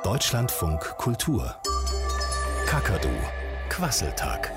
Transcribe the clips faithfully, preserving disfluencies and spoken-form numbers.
Deutschlandfunk Kultur. Kakadu. Quasseltag.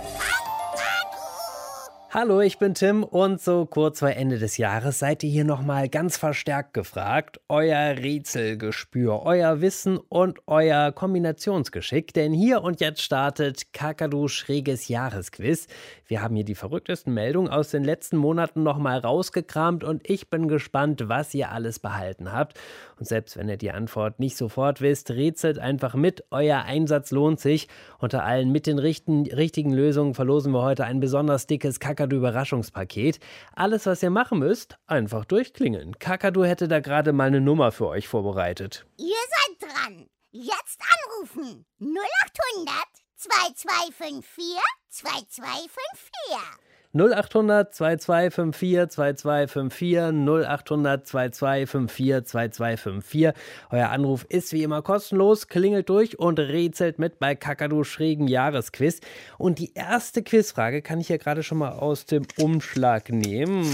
Hallo, ich bin Tim und so kurz vor Ende des Jahres seid ihr hier nochmal ganz verstärkt gefragt. Euer Rätselgespür, euer Wissen und euer Kombinationsgeschick. Denn hier und jetzt startet Kakadu schräges Jahresquiz. Wir haben hier die verrücktesten Meldungen aus den letzten Monaten nochmal rausgekramt und ich bin gespannt, was ihr alles behalten habt. Und selbst wenn ihr die Antwort nicht sofort wisst, rätselt einfach mit. Euer Einsatz lohnt sich. Unter allen mit den richten, richtigen Lösungen verlosen wir heute ein besonders dickes Kakadu-Überraschungspaket. Alles, was ihr machen müsst, einfach durchklingeln. Kakadu hätte da gerade mal eine Nummer für euch vorbereitet. Ihr seid dran. Jetzt anrufen. null acht hundert zwei zwei fünf vier zwei zwei fünf vier. null acht hundert zwei zwei fünf vier zwei zwei fünf vier, null acht hundert zwei zwei fünf vier zwei zwei fünf vier. Euer Anruf ist wie immer kostenlos, klingelt durch und rätselt mit bei Kakadu schrägen Jahresquiz. Und die erste Quizfrage kann ich ja gerade schon mal aus dem Umschlag nehmen.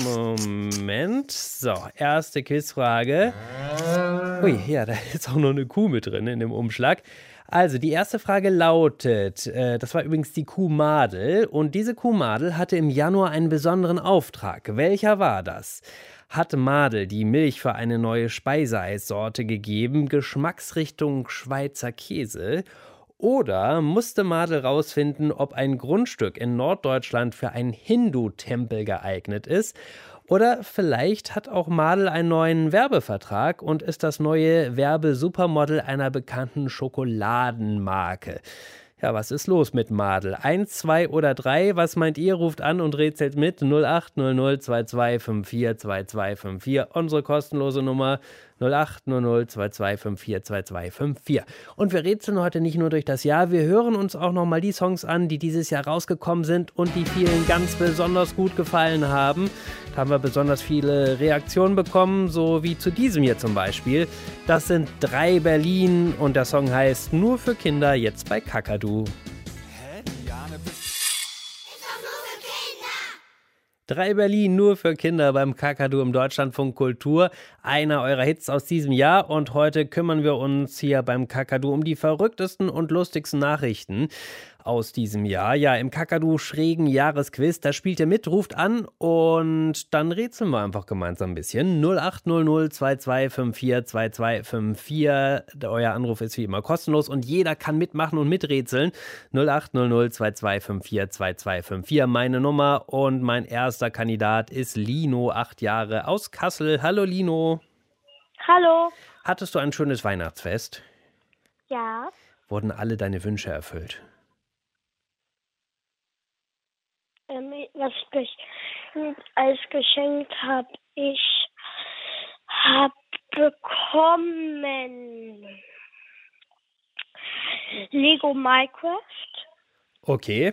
Moment. So, erste Quizfrage. Ui, ja, da ist auch noch eine Kuh mit drin in dem Umschlag. Also, die erste Frage lautet, äh, das war übrigens die Kuh Madel, und diese Kuh Madel hatte im Januar einen besonderen Auftrag. Welcher war das? Hat Madel die Milch für eine neue Speiseeissorte gegeben, Geschmacksrichtung Schweizer Käse? Oder musste Madel rausfinden, ob ein Grundstück in Norddeutschland für einen Hindu-Tempel geeignet ist? Oder vielleicht hat auch Madel einen neuen Werbevertrag und ist das neue Werbesupermodel einer bekannten Schokoladenmarke. Ja, was ist los mit Madel? Eins, zwei oder drei? Was meint ihr? Ruft an und rätselt mit. null acht hundert zwei zwei fünf vier zwei zwei fünf vier. Unsere kostenlose Nummer null acht hundert zwei zwei fünf vier zwei zwei fünf vier. Und wir rätseln heute nicht nur durch das Jahr, wir hören uns auch nochmal die Songs an, die dieses Jahr rausgekommen sind und die vielen ganz besonders gut gefallen haben. Da haben wir besonders viele Reaktionen bekommen, so wie zu diesem hier zum Beispiel. Das sind drei Berlin und der Song heißt Nur für Kinder, jetzt bei Kakadu. Drei Berlin nur für Kinder beim Kakadu im Deutschlandfunk Kultur. Einer eurer Hits aus diesem Jahr. Und heute kümmern wir uns hier beim Kakadu um die verrücktesten und lustigsten Nachrichten aus diesem Jahr. Ja, im Kakadu schrägen Jahresquiz, da spielt ihr mit, ruft an und dann rätseln wir einfach gemeinsam ein bisschen. null acht hundert zwei zwei fünf vier zwei zwei fünf vier. Euer Anruf ist wie immer kostenlos und jeder kann mitmachen und miträtseln. null acht hundert zwei zwei fünf vier zwei zwei fünf vier, meine Nummer, und mein erster Kandidat ist Lino, acht Jahre, aus Kassel. Hallo Lino. Hallo. Hattest du ein schönes Weihnachtsfest? Ja. Wurden alle deine Wünsche erfüllt? Ähm, was ich als Geschenk habe, ich habe bekommen Lego Minecraft. Okay.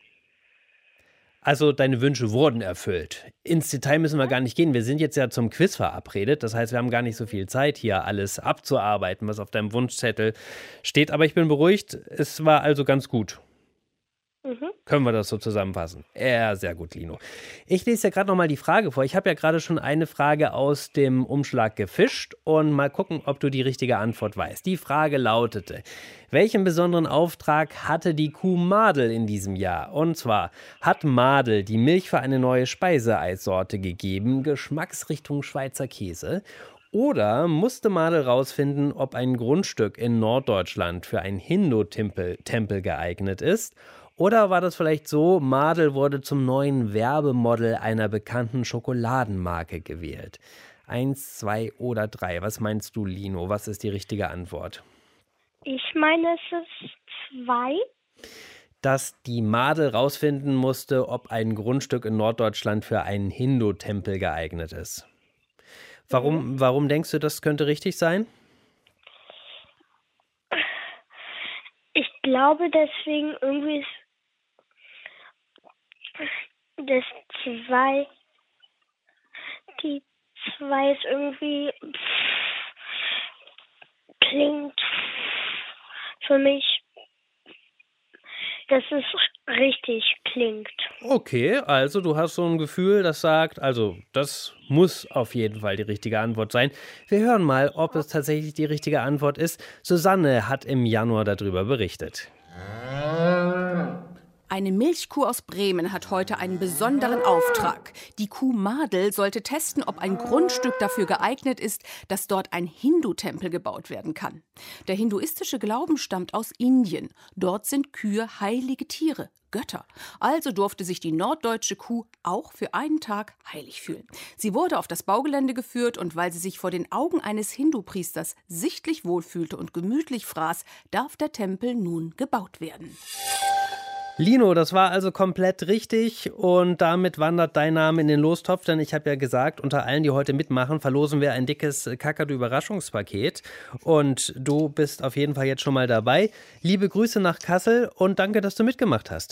Also deine Wünsche wurden erfüllt. Ins Detail müssen wir gar nicht gehen. Wir sind jetzt ja zum Quiz verabredet. Das heißt, wir haben gar nicht so viel Zeit, hier alles abzuarbeiten, was auf deinem Wunschzettel steht. Aber ich bin beruhigt. Es war also ganz gut. Mhm. Können wir das so zusammenfassen? Ja, sehr gut, Lino. Ich lese ja gerade noch mal die Frage vor. Ich habe ja gerade schon eine Frage aus dem Umschlag gefischt und mal gucken, ob du die richtige Antwort weißt. Die Frage lautete: Welchen besonderen Auftrag hatte die Kuh Madel in diesem Jahr? Und zwar, hat Madel die Milch für eine neue Speiseeissorte gegeben, Geschmacksrichtung Schweizer Käse? Oder musste Madel rausfinden, ob ein Grundstück in Norddeutschland für einen Hindu-Tempel Tempel geeignet ist? Oder war das vielleicht so, Madel wurde zum neuen Werbemodel einer bekannten Schokoladenmarke gewählt? Eins, zwei oder drei? Was meinst du, Lino? Was ist die richtige Antwort? Ich meine, es ist zwei. Dass die Madel rausfinden musste, ob ein Grundstück in Norddeutschland für einen Hindu-Tempel geeignet ist. Warum, mhm. warum denkst du, das könnte richtig sein? Ich glaube deswegen irgendwie ist das zwei, die zwei ist irgendwie, klingt für mich, dass es richtig klingt. Okay, also du hast so ein Gefühl, das sagt, also das muss auf jeden Fall die richtige Antwort sein. Wir hören mal, ob es tatsächlich die richtige Antwort ist. Susanne hat im Januar darüber berichtet. Eine Milchkuh aus Bremen hat heute einen besonderen Auftrag. Die Kuh Madel sollte testen, ob ein Grundstück dafür geeignet ist, dass dort ein Hindu-Tempel gebaut werden kann. Der hinduistische Glauben stammt aus Indien. Dort sind Kühe heilige Tiere, Götter. Also durfte sich die norddeutsche Kuh auch für einen Tag heilig fühlen. Sie wurde auf das Baugelände geführt und weil sie sich vor den Augen eines Hindu-Priesters sichtlich wohlfühlte und gemütlich fraß, darf der Tempel nun gebaut werden. Lino, das war also komplett richtig und damit wandert dein Name in den Lostopf, denn ich habe ja gesagt, unter allen, die heute mitmachen, verlosen wir ein dickes Kakadu-Überraschungspaket und du bist auf jeden Fall jetzt schon mal dabei. Liebe Grüße nach Kassel und danke, dass du mitgemacht hast.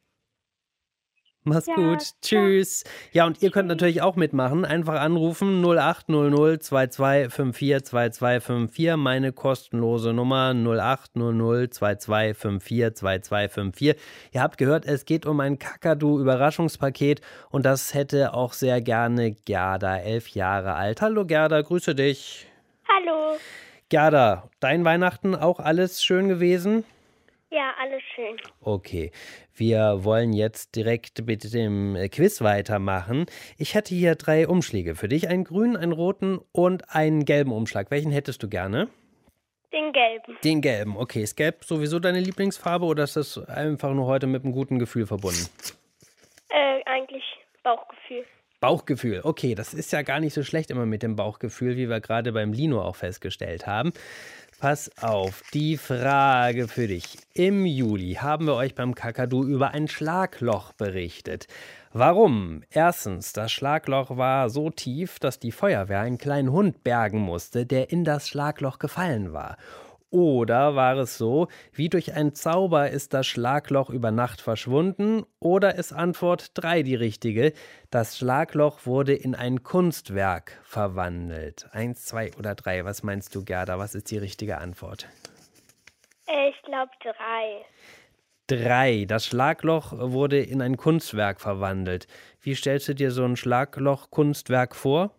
Mach's Ja, gut. Tschüss. Ja, und ihr könnt natürlich auch mitmachen. Einfach anrufen null acht null null zwei zwei fünf vier zwei zwei fünf vier. Meine kostenlose Nummer null acht null null zwei zwei fünf vier zwei zwei fünf vier. Ihr habt gehört, es geht um ein Kakadu-Überraschungspaket und das hätte auch sehr gerne Gerda, elf Jahre alt. Hallo Gerda, grüße dich. Hallo. Gerda, dein Weihnachten auch alles schön gewesen? Ja, alles schön. Okay, wir wollen jetzt direkt mit dem Quiz weitermachen. Ich hätte hier drei Umschläge für dich, einen grünen, einen roten und einen gelben Umschlag. Welchen hättest du gerne? Den gelben. Den gelben, okay. Ist gelb sowieso deine Lieblingsfarbe oder ist das einfach nur heute mit einem guten Gefühl verbunden? Äh, eigentlich Bauchgefühl. Bauchgefühl, okay, das ist ja gar nicht so schlecht immer mit dem Bauchgefühl, wie wir gerade beim Lino auch festgestellt haben. Pass auf, die Frage für dich. Im Juli haben wir euch beim Kakadu über ein Schlagloch berichtet. Warum? Erstens, das Schlagloch war so tief, dass die Feuerwehr einen kleinen Hund bergen musste, der in das Schlagloch gefallen war. Oder war es so, wie durch einen Zauber ist das Schlagloch über Nacht verschwunden? Oder ist Antwort drei die richtige? Das Schlagloch wurde in ein Kunstwerk verwandelt. Eins, zwei oder drei? Was meinst du, Gerda? Was ist die richtige Antwort? Äh, ich glaube drei. Drei. Das Schlagloch wurde in ein Kunstwerk verwandelt. Wie stellst du dir so ein Schlagloch-Kunstwerk vor?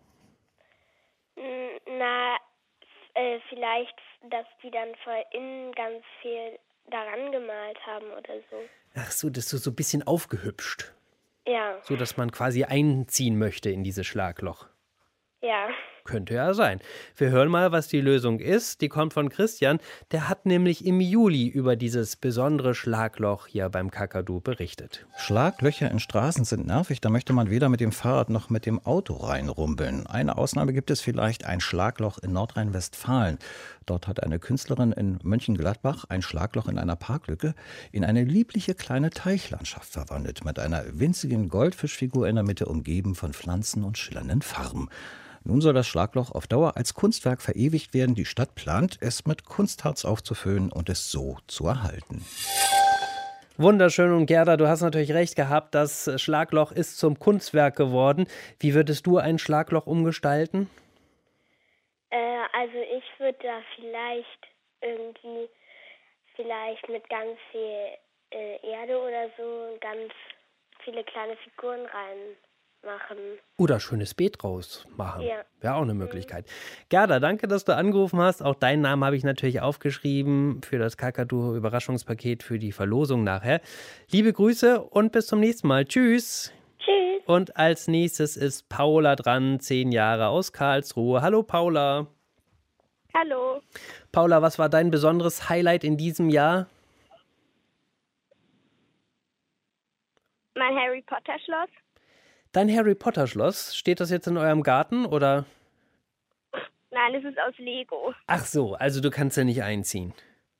Hm, Na, äh, vielleicht, dass die dann von innen ganz viel daran gemalt haben oder so. Ach so, das ist so ein bisschen aufgehübscht. Ja, So, dass man quasi einziehen möchte in dieses Schlagloch. ja. Könnte ja sein. Wir hören mal, was die Lösung ist. Die kommt von Christian. Der hat nämlich im Juli über dieses besondere Schlagloch hier beim Kakadu berichtet. Schlaglöcher in Straßen sind nervig, da möchte man weder mit dem Fahrrad noch mit dem Auto reinrumpeln. Eine Ausnahme gibt es vielleicht, ein Schlagloch in Nordrhein-Westfalen. Dort hat eine Künstlerin in Mönchengladbach ein Schlagloch in einer Parklücke in eine liebliche kleine Teichlandschaft verwandelt, mit einer winzigen Goldfischfigur in der Mitte, umgeben von Pflanzen und schillernden Farben. Nun soll das Schlagloch auf Dauer als Kunstwerk verewigt werden. Die Stadt plant, es mit Kunstharz aufzufüllen und es so zu erhalten. Wunderschön und Gerda, du hast natürlich recht gehabt, das Schlagloch ist zum Kunstwerk geworden. Wie würdest du ein Schlagloch umgestalten? Äh, also ich würde da vielleicht irgendwie, vielleicht mit ganz viel äh, Erde oder so ganz viele kleine Figuren reinmachen. Oder schönes Beet draus machen. Ja. Wäre auch eine Möglichkeit. Gerda, danke, dass du angerufen hast. Auch deinen Namen habe ich natürlich aufgeschrieben für das Kakadu-Überraschungspaket für die Verlosung nachher. Liebe Grüße und bis zum nächsten Mal. Tschüss. Tschüss. Und als nächstes ist Paula dran, zehn Jahre aus Karlsruhe. Hallo Paula. Hallo. Paula, was war dein besonderes Highlight in diesem Jahr? Mein Harry Potter Schloss? Dein Harry Potter Schloss, steht das jetzt in eurem Garten oder? Nein, es ist aus Lego. Ach so, also du kannst ja nicht einziehen.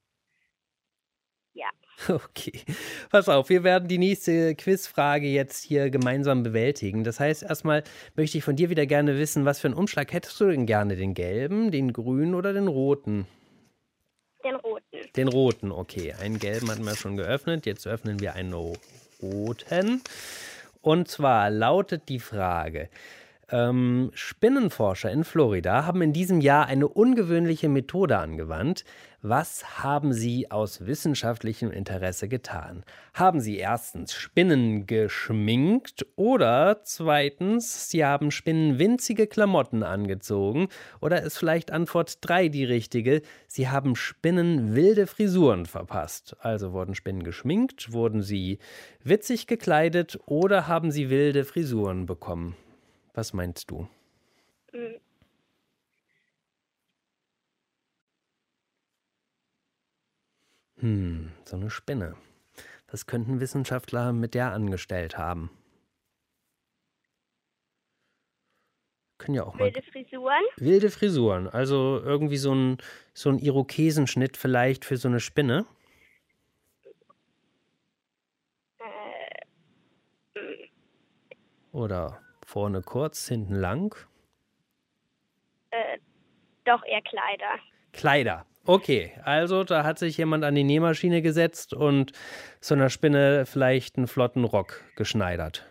Ja. Okay, pass auf, wir werden die nächste Quizfrage jetzt hier gemeinsam bewältigen. Das heißt, erstmal möchte ich von dir wieder gerne wissen, was für einen Umschlag hättest du denn gerne? Den gelben, den grünen oder den roten? Den roten. Den roten, okay. Einen gelben hatten wir schon geöffnet, jetzt öffnen wir einen roten. Und zwar lautet die Frage, Ähm, Spinnenforscher in Florida haben in diesem Jahr eine ungewöhnliche Methode angewandt. Was haben sie aus wissenschaftlichem Interesse getan? Haben sie erstens Spinnen geschminkt oder zweitens, sie haben Spinnen winzige Klamotten angezogen? Oder ist vielleicht Antwort drei die richtige? Sie haben Spinnen wilde Frisuren verpasst. Also wurden Spinnen geschminkt, wurden sie witzig gekleidet oder haben sie wilde Frisuren bekommen? Was meinst du? Mhm. Hm, so eine Spinne. Was könnten Wissenschaftler mit der angestellt haben? Können ja auch mal. Wilde Frisuren? Wilde Frisuren, also irgendwie so ein, so ein Irokesenschnitt vielleicht für so eine Spinne. Äh, mm, Oder vorne kurz, hinten lang. äh, doch eher Kleider. Kleider. Okay, also da hat sich jemand an die Nähmaschine gesetzt und so einer Spinne vielleicht einen flotten Rock geschneidert.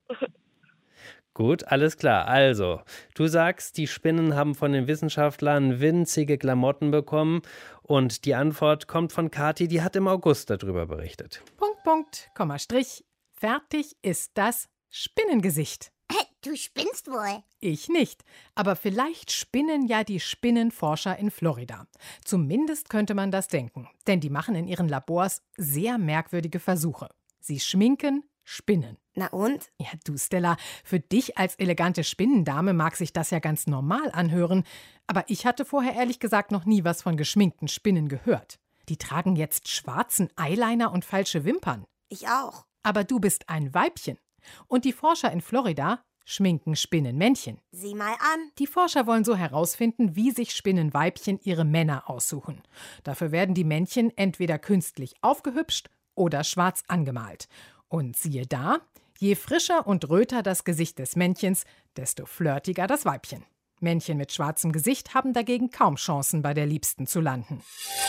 Gut, alles klar. Also, du sagst, die Spinnen haben von den Wissenschaftlern winzige Klamotten bekommen und die Antwort kommt von Kathi, die hat im August darüber berichtet. Punkt, Punkt, Komma, Strich. Fertig ist das Spinnengesicht. Du spinnst wohl. Ich nicht. Aber vielleicht spinnen ja die Spinnenforscher in Florida. Zumindest könnte man das denken. Denn die machen in ihren Labors sehr merkwürdige Versuche. Sie schminken Spinnen. Na und? Ja, du Stella, für dich als elegante Spinnendame mag sich das ja ganz normal anhören. Aber ich hatte vorher ehrlich gesagt noch nie was von geschminkten Spinnen gehört. Die tragen jetzt schwarzen Eyeliner und falsche Wimpern. Ich auch. Aber du bist ein Weibchen. Und die Forscher in Florida schminken Spinnenmännchen. Sieh mal an. Die Forscher wollen so herausfinden, wie sich Spinnenweibchen ihre Männer aussuchen. Dafür werden die Männchen entweder künstlich aufgehübscht oder schwarz angemalt. Und siehe da, je frischer und röter das Gesicht des Männchens, desto flirtiger das Weibchen. Männchen mit schwarzem Gesicht haben dagegen kaum Chancen, bei der Liebsten zu landen.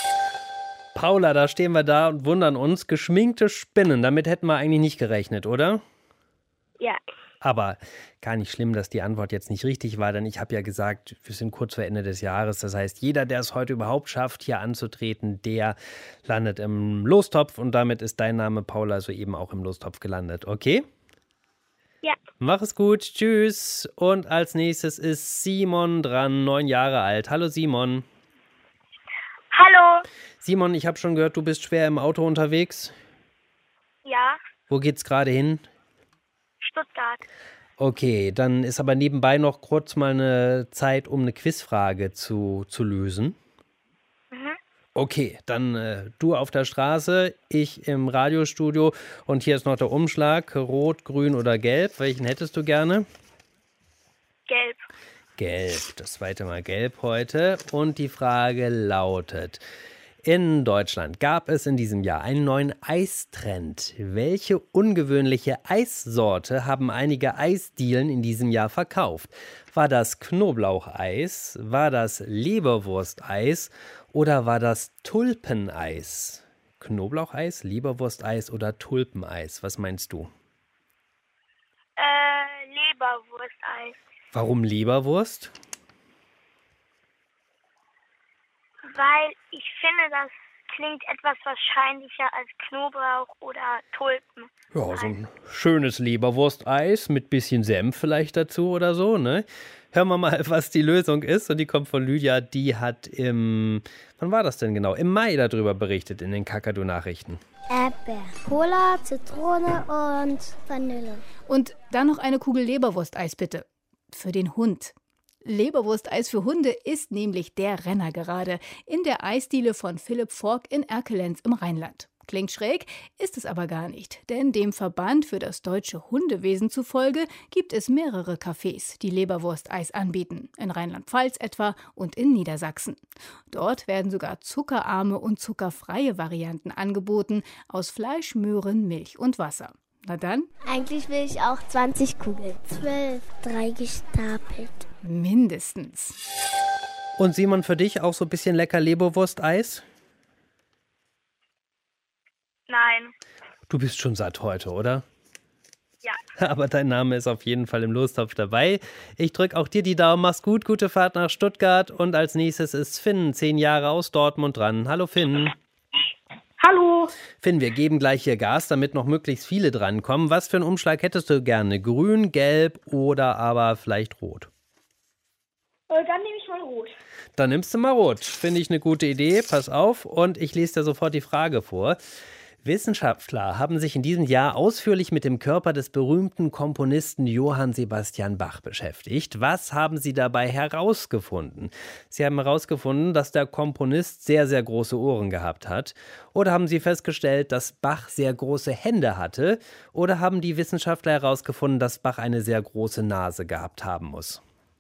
Paula, da stehen wir da und wundern uns. Geschminkte Spinnen, damit hätten wir eigentlich nicht gerechnet, oder? Ja. Aber gar nicht schlimm, dass die Antwort jetzt nicht richtig war, denn ich habe ja gesagt, wir sind kurz vor Ende des Jahres. Das heißt, jeder, der es heute überhaupt schafft, hier anzutreten, der landet im Lostopf und damit ist dein Name, Paula, soeben auch im Lostopf gelandet. Okay? Ja. Mach es gut, tschüss. Und als nächstes ist Simon dran, neun Jahre alt. Hallo Simon. Hallo. Simon, ich habe schon gehört, du bist schwer im Auto unterwegs. Ja, Wo geht's gerade hin? Stuttgart. Okay, dann ist aber nebenbei noch kurz mal eine Zeit, um eine Quizfrage zu, zu lösen. Mhm. Okay, dann äh, du auf der Straße, ich im Radiostudio und hier ist noch der Umschlag, rot, grün oder gelb. Welchen hättest du gerne? Gelb. Gelb, das zweite Mal gelb heute. Und die Frage lautet: In Deutschland gab es in diesem Jahr einen neuen Eistrend. Welche ungewöhnliche Eissorte haben einige Eisdielen in diesem Jahr verkauft? War das Knoblaucheis, war das Leberwursteis oder war das Tulpeneis? Knoblaucheis, Leberwursteis oder Tulpeneis? Was meinst du? Äh, Leberwursteis. Warum Leberwurst? Weil ich finde, das klingt etwas wahrscheinlicher als Knoblauch oder Tulpen. Ja, so ein schönes Leberwursteis mit bisschen Senf vielleicht dazu oder so, ne? Hören wir mal, was die Lösung ist. Und die kommt von Lydia. Die hat im, wann war das denn genau? Im Mai darüber berichtet in den Kakadu-Nachrichten. Erdbeer, Cola, Zitrone und Vanille. Und dann noch eine Kugel Leberwursteis bitte. Für den Hund. Leberwursteis für Hunde ist nämlich der Renner gerade in der Eisdiele von Philipp Fork in Erkelenz im Rheinland. Klingt schräg, ist es aber gar nicht, denn dem Verband für das deutsche Hundewesen zufolge gibt es mehrere Cafés, die Leberwursteis anbieten, in Rheinland-Pfalz etwa und in Niedersachsen. Dort werden sogar zuckerarme und zuckerfreie Varianten angeboten aus Fleisch, Möhren, Milch und Wasser. Na dann? Eigentlich will ich auch zwanzig Kugeln. Zwölf, drei gestapelt. Mindestens. Und Simon, für dich auch so ein bisschen lecker Leberwursteis? Nein. Du bist schon satt heute, oder? Ja. Aber dein Name ist auf jeden Fall im Lostopf dabei. Ich drücke auch dir die Daumen. Mach's gut, gute Fahrt nach Stuttgart. Und als nächstes ist Finn, zehn Jahre aus Dortmund dran. Hallo Finn. Hallo. Finn, wir geben gleich hier Gas, damit noch möglichst viele drankommen. Was für einen Umschlag hättest du gerne? Grün, gelb oder aber vielleicht rot? Äh, dann nehme ich mal rot. Dann nimmst du mal rot. Finde ich eine gute Idee. Pass auf. Und ich lese dir sofort die Frage vor. Wissenschaftler haben sich in diesem Jahr ausführlich mit dem Körper des berühmten Komponisten Johann Sebastian Bach beschäftigt. Was haben sie dabei herausgefunden? Sie haben herausgefunden, dass der Komponist sehr, sehr große Ohren gehabt hat. Oder haben sie festgestellt, dass Bach sehr große Hände hatte? Oder haben die Wissenschaftler herausgefunden, dass Bach eine sehr große Nase gehabt haben muss?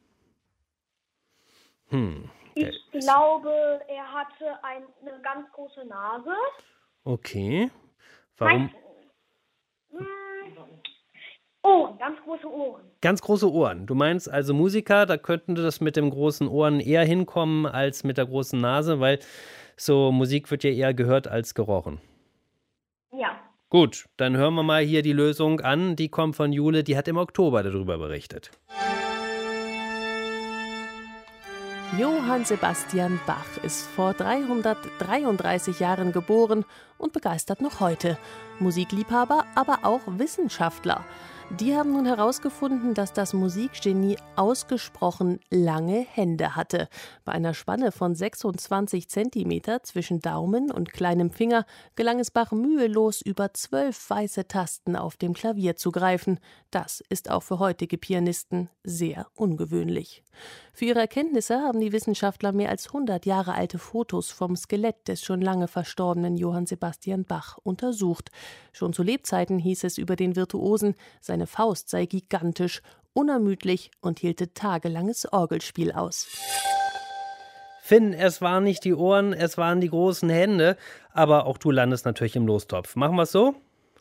Hm. Ich glaube, er hatte eine ganz große Nase. Okay. Warum? Hm. Ohren, ganz große Ohren. Ganz große Ohren. Du meinst also Musiker, da könnten das mit den großen Ohren eher hinkommen als mit der großen Nase, weil so Musik wird ja eher gehört als gerochen. Ja. Gut, dann hören wir mal hier die Lösung an. Die kommt von Jule, die hat im Oktober darüber berichtet. Johann Sebastian Bach ist vor dreihundertdreiunddreißig Jahren geboren und begeistert noch heute. Musikliebhaber, aber auch Wissenschaftler. Die haben nun herausgefunden, dass das Musikgenie ausgesprochen lange Hände hatte. Bei einer Spanne von sechsundzwanzig Zentimeter zwischen Daumen und kleinem Finger gelang es Bach mühelos, über zwölf weiße Tasten auf dem Klavier zu greifen. Das ist auch für heutige Pianisten sehr ungewöhnlich. Für ihre Erkenntnisse haben die Wissenschaftler mehr als hundert Jahre alte Fotos vom Skelett des schon lange verstorbenen Johann Sebastian Bach untersucht. Schon zu Lebzeiten hieß es über den Virtuosen, seine Faust sei gigantisch, unermüdlich und hielte tagelanges Orgelspiel aus. Finn, es waren nicht die Ohren, es waren die großen Hände, aber auch du landest natürlich im Lostopf. Machen wir es so?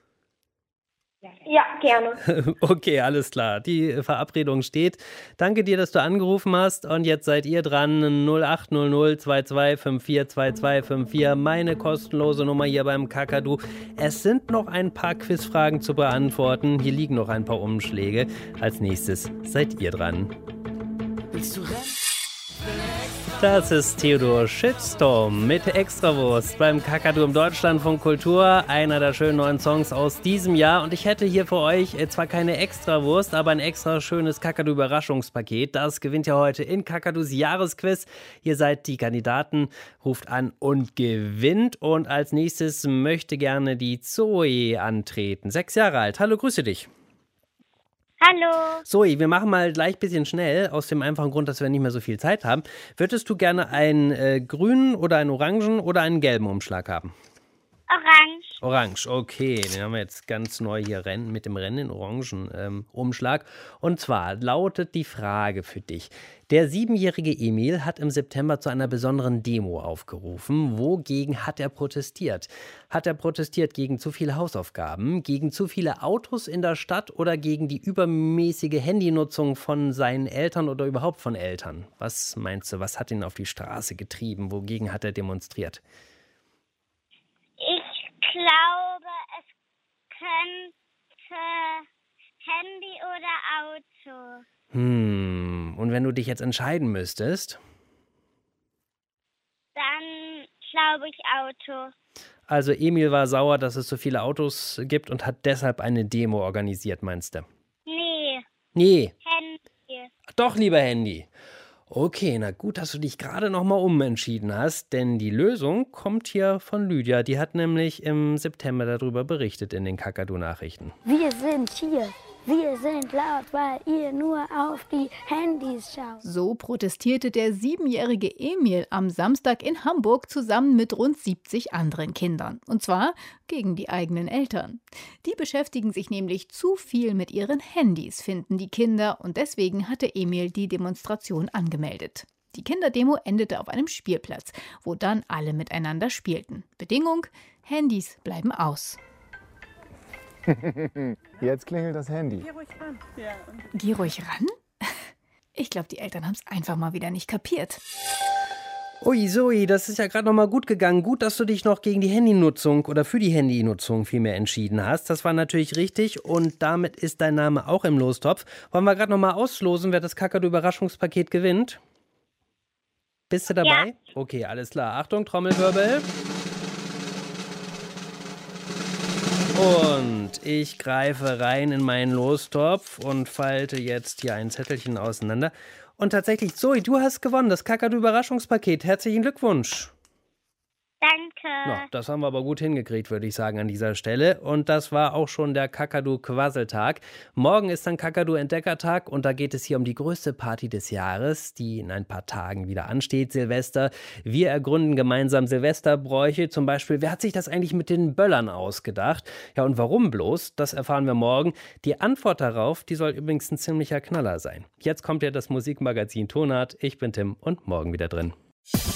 Ja, gerne. Okay, alles klar. Die Verabredung steht. Danke dir, dass du angerufen hast. Und jetzt seid ihr dran. null acht null null zwei zwei fünf vier zwei zwei fünf vier. Meine kostenlose Nummer hier beim Kakadu. Es sind noch ein paar Quizfragen zu beantworten. Hier liegen noch ein paar Umschläge. Als nächstes seid ihr dran. Willst du rennen? Das ist Theodor Shitstorm mit Extrawurst beim Kakadu im Deutschlandfunk Kultur, einer der schönen neuen Songs aus diesem Jahr. Und ich hätte hier für euch zwar keine Extrawurst, aber ein extra schönes Kakadu-Überraschungspaket. Das gewinnt ja heute in Kakadus Jahresquiz. Ihr seid die Kandidaten, ruft an und gewinnt. Und als nächstes möchte gerne die Zoe antreten. Sechs Jahre alt. Hallo, grüße dich. Hallo. Zoe, wir machen mal gleich ein bisschen schnell, aus dem einfachen Grund, dass wir nicht mehr so viel Zeit haben. Würdest du gerne einen äh, grünen oder einen orangen oder einen gelben Umschlag haben? Orange. Orange, okay. Den haben wir jetzt ganz neu hier rennen, mit dem Rennen, orangen ähm, Umschlag. Und zwar lautet die Frage für dich. Der siebenjährige Emil hat im September zu einer besonderen Demo aufgerufen. Wogegen hat er protestiert? Hat er protestiert gegen zu viele Hausaufgaben, gegen zu viele Autos in der Stadt oder gegen die übermäßige Handynutzung von seinen Eltern oder überhaupt von Eltern? Was meinst du, was hat ihn auf die Straße getrieben? Wogegen hat er demonstriert? Ich glaube, es könnte Handy oder Auto. Hm, und wenn du dich jetzt entscheiden müsstest? Dann glaube ich Auto. Also Emil war sauer, dass es so viele Autos gibt und hat deshalb eine Demo organisiert, meinst du? Nee. Nee. Handy. Doch lieber Handy. Okay, na gut, dass du dich gerade noch mal umentschieden hast, denn die Lösung kommt hier von Lydia. Die hat nämlich im September darüber berichtet in den Kakadu-Nachrichten. Wir sind hier. Wir sind laut, weil ihr nur auf die Handys schaut. So protestierte der siebenjährige Emil am Samstag in Hamburg zusammen mit rund siebzig anderen Kindern. Und zwar gegen die eigenen Eltern. Die beschäftigen sich nämlich zu viel mit ihren Handys, finden die Kinder. Und deswegen hatte Emil die Demonstration angemeldet. Die Kinderdemo endete auf einem Spielplatz, wo dann alle miteinander spielten. Bedingung: Handys bleiben aus. Jetzt klingelt das Handy. Geh ruhig ran. Ja. Geh ruhig ran? Ich glaube, die Eltern haben es einfach mal wieder nicht kapiert. Ui, Zoe, das ist ja gerade noch mal gut gegangen. Gut, dass du dich noch gegen die Handynutzung oder für die Handynutzung vielmehr entschieden hast. Das war natürlich richtig und damit ist dein Name auch im Lostopf. Wollen wir gerade noch mal auslosen, wer das Kakadu-Überraschungspaket gewinnt? Bist du dabei? Ja. Okay, alles klar. Achtung, Trommelwirbel. Und ich greife rein in meinen Lostopf und falte jetzt hier ein Zettelchen auseinander. Und tatsächlich, Zoe, du hast gewonnen, das Kakadu-Überraschungspaket. Herzlichen Glückwunsch. Danke. Ja, das haben wir aber gut hingekriegt, würde ich sagen, an dieser Stelle. Und das war auch schon der Kakadu-Quasseltag. Morgen ist dann Kakadu-Entdeckertag und da geht es hier um die größte Party des Jahres, die in ein paar Tagen wieder ansteht, Silvester. Wir ergründen gemeinsam Silvesterbräuche. Zum Beispiel, wer hat sich das eigentlich mit den Böllern ausgedacht? Ja, und warum bloß? Das erfahren wir morgen. Die Antwort darauf, die soll übrigens ein ziemlicher Knaller sein. Jetzt kommt ja das Musikmagazin Tonart. Ich bin Tim und morgen wieder drin.